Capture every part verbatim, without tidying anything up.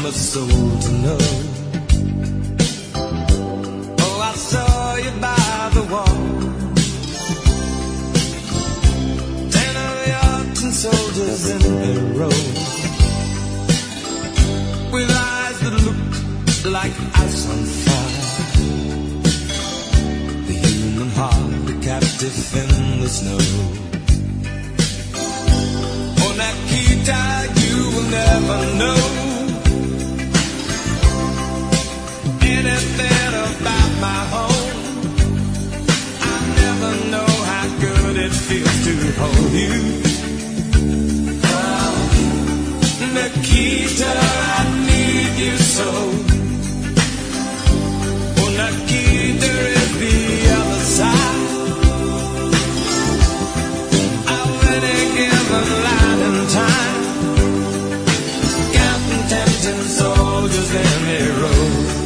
a soul to know. Oh, I saw you by the wall, ten of your tin soldiers in a row, with eyes that looked like ice on fire. The human heart, a captive in the snow. Oh, Nikita, you will never know anything about my home. I never know how good it feels to hold you. Oh, Nikita, I need you so. Oh, Nikita is the other side. Of any given line in time, counting tempting soldiers in a row.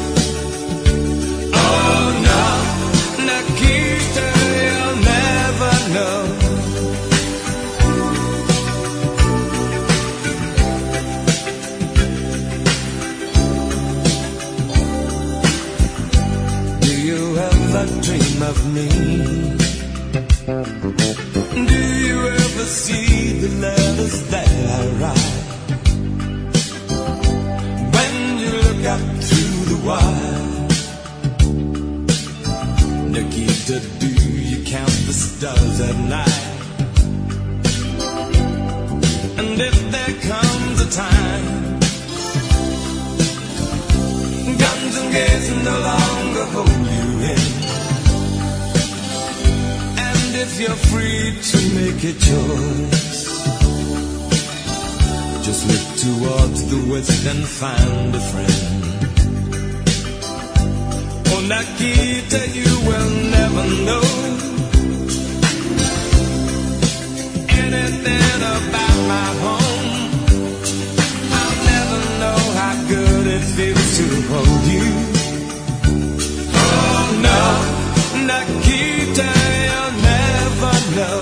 Oh no, Nikita, you'll never know. Do you ever dream of me? Do you ever see the letters that I write? When you look up through the wire, Nikita, do you count the stars at night? And if there comes a time guns and gates no longer hold you in, and if you're free to make a choice, just look towards the west and find a friend. Oh, Nikita, you will never know anything about my home. I'll never know how good it feels to hold you. Oh no, Nikita, you'll never know.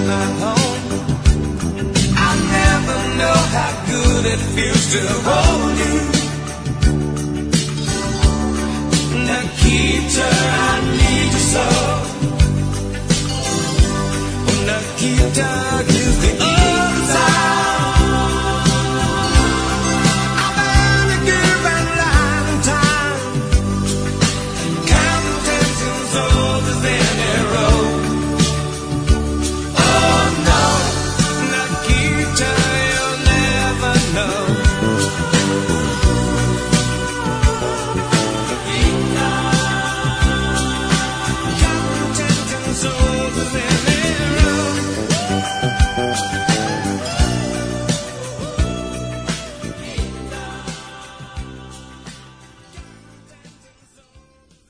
It feels to hold